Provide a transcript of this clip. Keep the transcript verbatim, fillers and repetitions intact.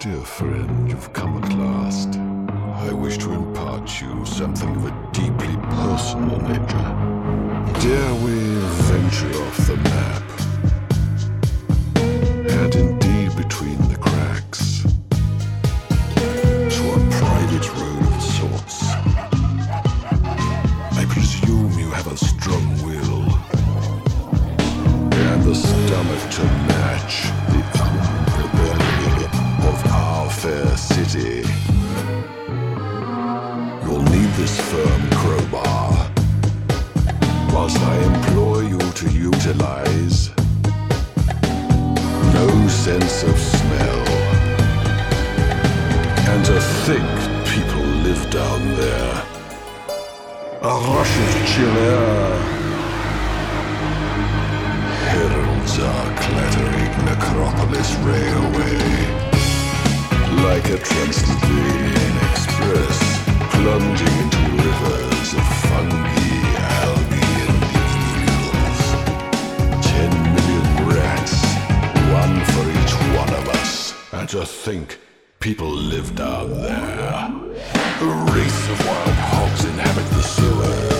Dear friend, you've come at last. I wish to impart you something of a deeply personal nature. Dare we venture off the map? And indeed between the cracks, to a private road of sorts. I presume you have a strong will, and the stomach to match the unprepared of our fair city. You'll need this firm crowbar, whilst I implore you to utilize no sense of smell. And to think people live down there. A rush of chill air heralds our clattering necropolis railway, like a Transylvanian express plunging into rivers of fungi, algae, and needles. Ten million rats, one for each one of us. And to think people live down there. A race of wild hogs inhabit the sewers.